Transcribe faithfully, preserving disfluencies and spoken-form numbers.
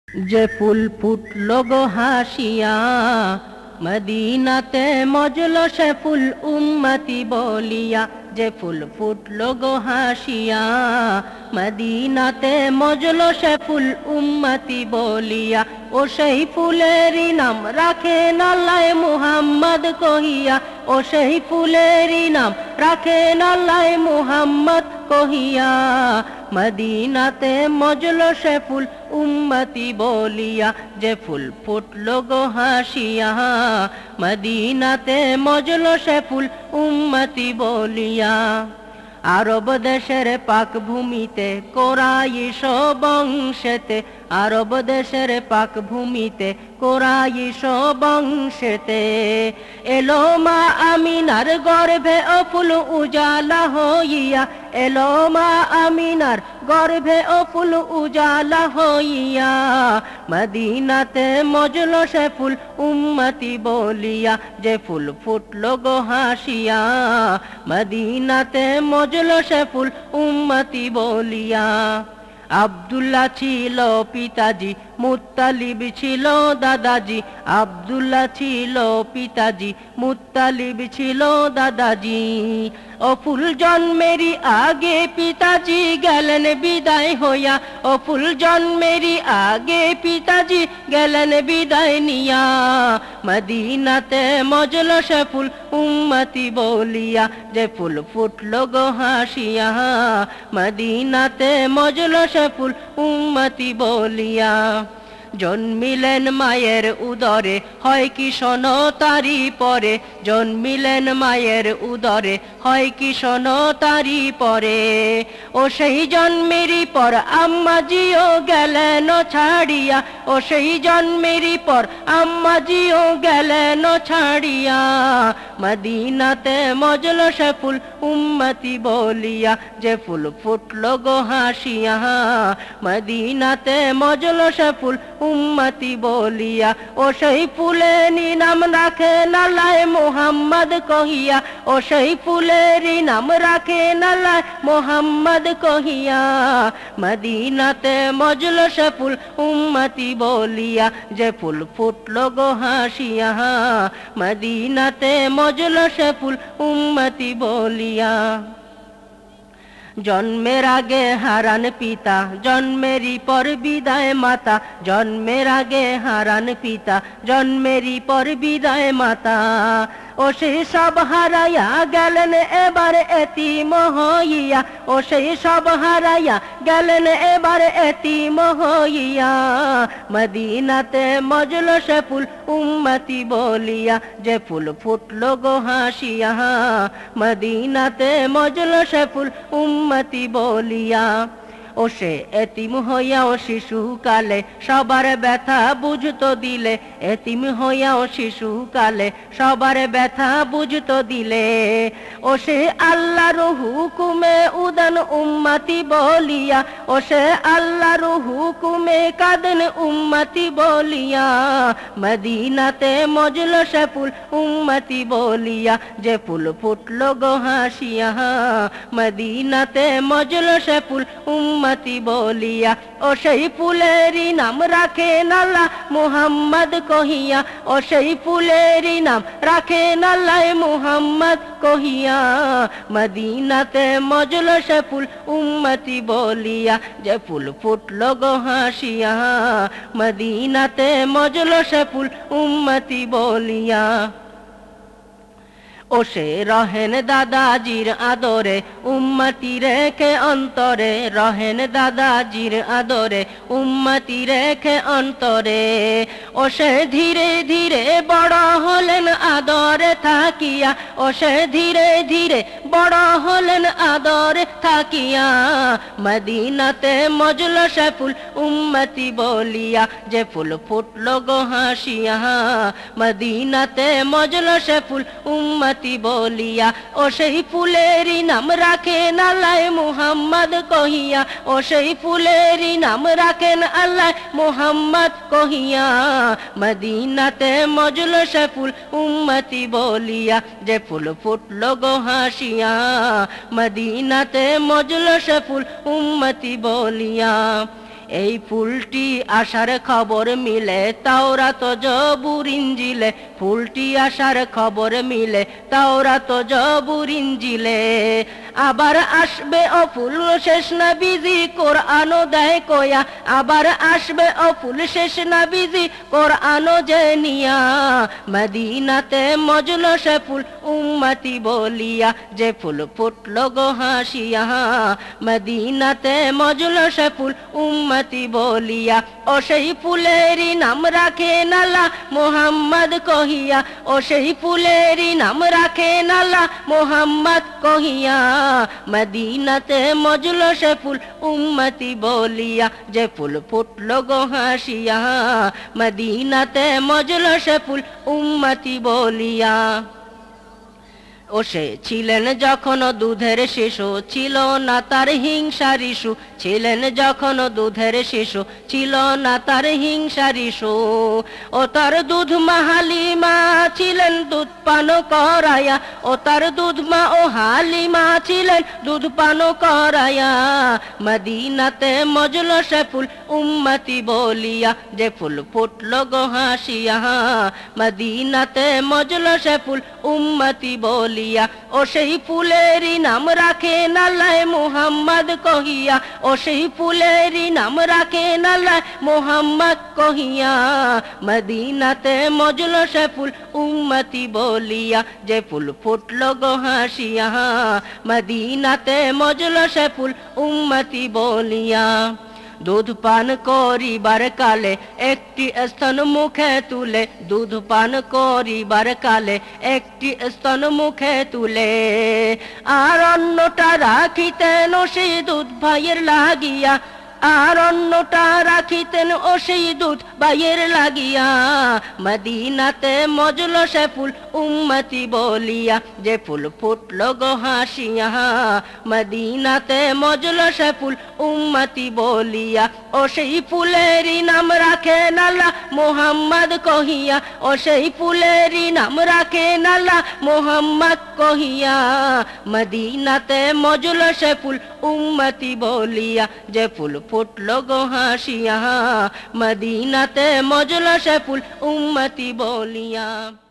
যে ফুল ফুটলো গো হাসিয়া মদিনাতে মজলো সে ফুল উম্মতি বলিয়া। যে ফুল ফুটলো গো হাসিয়া মদিনাতে মজলো সে ফুল উম্মতি বলিয়া। ও সেই ফুলেরই নাম রাখেন আল্লাহ মুহাম্মদ কহিয়া। ও সেই ফুলেরই নাম রাখেন আল্লাহ মুহাম্মদ কহিয়া। মদিনাতে মজলো সে ফুল উম্মতি বলিয়া। যে ফুল ফুটলো গো হাসিয়া মদিনাতে মজলো সে ফুল উম্মতি বলিয়া। আরব দেশের পাক ভূমিতে কোরাইশ বংশেতে, আরব দেশের পাক ভূমিতে কোরাইশ বংশেতে এলো মা আমিনার গর্ভে ও ফুল উজালা হইয়া। এলো মা আমিনার গর্ভে ও ফুল উজালা হইয়া। মদিনাতে মজলো সে ফুল উম্মতি বলিয়া। যে ফুল ফুটলো গো হাসিয়া মদিনাতে মজলো সে ফুল উম্মতি বলিয়া। আব্দুল্লাহ ছিল পিতাজি, মুত্তালিব ছিল দাদাজি। আব্দুল্লাহ ছিল পিতাজি, মুত্তালিব ছিল দাদাজি। ও ফুল জন্মেরই আগে পিতাজি গেলেন বিদায় হইয়া। ও ফুল জন্মেরই আগে পিতাজি গেলেন বিদায় নিয়া। মদিনাতে মজলো সে ফুল উম্মতি বলিয়া। যে ফুল ফুটলো গো হাসিয়া মদিনাতে মজলো সে ফুল উম্মতি বলিয়া। জন্মিলেন মায়ের উদরে হয় কি শোনো তারি পরে। জন্মিলেন মায়ের উদরে হয় কি শোনো তারি পরে। ও সেই জন্মেরই পর আম্মাজিও গেলেন ছাড়িয়া। ও সেই জন্মেরই পর আম্মাজিও গেলেন ছাড়িয়া। মদিনাতে মজলো সে ফুল উম্মতি বলিয়া। যে ফুল ফুটলো গো হাসিয়া মদিনাতে মজলো সে ফুল উম্মতি বলিয়া। ও সেই ফুলেরই নাম রাখেন আল্লাহ মুহাম্মদ কহিয়া। ও সেই ফুলেরই নাম রাখেন আল্লাহ মুহাম্মদ কহিয়া। মদিনাতে মজলো সে ফুল উম্মতি বলিয়া। যে ফুল ফুটলো গো হাসিয়া মদিনাতে মজলো সে ফুল উম্মতি বলিয়া। জন্মের আগে হারান পিতা, জন্মেরই পর বিদায় মাতা। জন্মের আগে হারান পিতা, জন্মেরই পর বিদায় মাতা। ও সেই সব হারাইয়া গেলেন এবার এতিম হইয়া। ও সেই সব হারাইয়া গেলেন এবার এতিম হইয়া। মদিনাতে মজলো সে ফুল উম্মতি বলিয়া। যে ফুল ফুটলো গো হাসিয়া মদিনাতে মজলো সে ফুল উম্মতি বলিয়া। ও সে এতিম হইয়া ও শিশু কালে সবার ব্যথা বুঝতো দিলে। এতিম হইয়া ও শিশু কালে সবার ব্যথা বুঝতো দিলে। ও সে আল্লাহর হুকুমে উদান উম্মতি বলিয়া। ও সে আল্লাহর হুকুমে কাঁদেন উম্মতি বলিয়া। মদিনাতে মজলো সে ফুল উম্মতি বলিয়া। যে ফুল ফুটলো গো হাসিয়া মদিনাতে মজলো সে ফুল উম্মতি বলিয়া। ও সেই ফুলেরই নাম রাখেন আল্লাহ মুহাম্মদ কহিয়া। ও সেই ফুলেরই নাম রাখেন আল্লাহ মুহাম্মদ কহিয়া। মদিনাতে মজলো সে ফুল উম্মতি বলিয়া। যে ফুল ফুটলো গো হাসিয়া মদিনাতে মজলো সে ফুল উম্মতি বলিয়া। ও সে রহেন দাদাজির আদরে উম্মতি রেখে অন্তরে। রহেন দাদাজির আদরে উম্মতি রেখে অন্তরে। ও সে ধীরে ধীরে বড় হলেন আদরে থাকিয়া। ও সে ধীরে ধীরে বড় হলেন আদরে থাকিয়া। মদিনাতে মজলো সে ফুল উম্মতি বলিয়া। যে ফুল ফুটলো গো হাসিয়া মদিনাতে মজলো সে ফুল উম্মতি বলিয়া। ও সেই ফুলেরই নাম রাখেন আল্লাহ মুহাম্মদ কহিয়া। ও সেই ফুলেরই নাম রাখেন আল্লাহ মুহাম্মদ কহিয়া। মদিনাতে মজলো সে ফুল উম্মতি বলিয়া। যে ফুল ফুটলো গো হাসিয়া মদিনাতে মজলো সে ফুল উম্মতি বলিয়া। এই ফুলটি আসার খবর মিলে তাওরাত জবুর ইনজিলে, ফুলটি আসার খবর মিলে তাওরাত জবুর ইনজিলে। আবার আসবে ও ফুল শেষ নবীজি কোরআনও দেয় কয়া, আবার আসবে ও ফুল শেষ নবীজি কোরআনও জেনিয়া। মদিনাতে মজলো সে ফুল উম্মতি বলিয়া, যে ফুল ফুটলো গো হাসিয়া। মদিনাতে মজলো সে ফুল উম্মতি বলিয়া, ও সেই ফুলেরই নাম রাখেন আল্লাহ মুহাম্মদ কহিয়া, ও সেই ফুলেরই নাম রাখেন আল্লাহ মুহাম্মদ কহিয়া। মদিনাতে মজলো সে ফুল উম্মতি বলিয়া, যে ফুল ফুটলো গো হাসিয়া। মদিনাতে মজলো সে ফুল উম্মতি বলিয়া। ও সে ছিলেন যখন দুধের শিশু, ছিল না তার হিংসার ইস্যু, ছিলেন যখন দুধের শিশু, ছিল না তার হিংসার ইস্যু। ও তার দুধ মা হালিমা ছিলেন দুধ পান করায়া, ও তার দুধ মা ও হালিমা ছিলেন দুধ পান করায়া। মদিনাতে মজলো সে ফুল উম্মতি বলিয়া, যে ফুল ফুটলো গো হাসিয়া। মদিনাতে মজলো সে ফুল উম্মতি বলিয়া, ও সেই ফুলেরই নাম রাখেন আল্লাহ মুহাম্মদ কহিয়া, ও সেই ফুলেরই নাম রাখেন আল্লাহ মুহাম্মদ কহিয়া। মদিনাতে মজলো সে ফুল উম্মতি বলিয়া, যে ফুল ফুটলো গো হাসিয়া। মদিনাতে মজলো সে ফুল উম্মতি বলিয়া। দুধ পান করিবার কালে একটি স্তন মুখে তুলে, দুধ পান করিবার কালে একটি স্তন মুখে তুলে, আর অন্যটা রাখিতেন ও সেই দুধ ভাইয়ের লাগিয়া, আর অন্যটা রাখিতেন ও সেই দুধ ভাইয়ের লাগিয়া। মদিনাতে মজলো সে ফুল উম্মতি বলিয়া, যে ফুল ফুটলো গো হাসিয়া। মদিনাতে মজলো সে ফুল উম্মতি বলিয়া, ও সেই ফুলেরই নাম রাখেন আল্লাহ মুহাম্মদ কহিয়া, ও সেই ফুলেরই নাম রাখেন আল্লাহ মুহাম্মদ কহিয়া। মদিনাতে মজলো সে ফুল উম্মতি বলিয়া, যে ফুল ফুটলো গো হাসিয়া। মদিনাতে মজলো সে ফুল উম্মতি বলিয়া।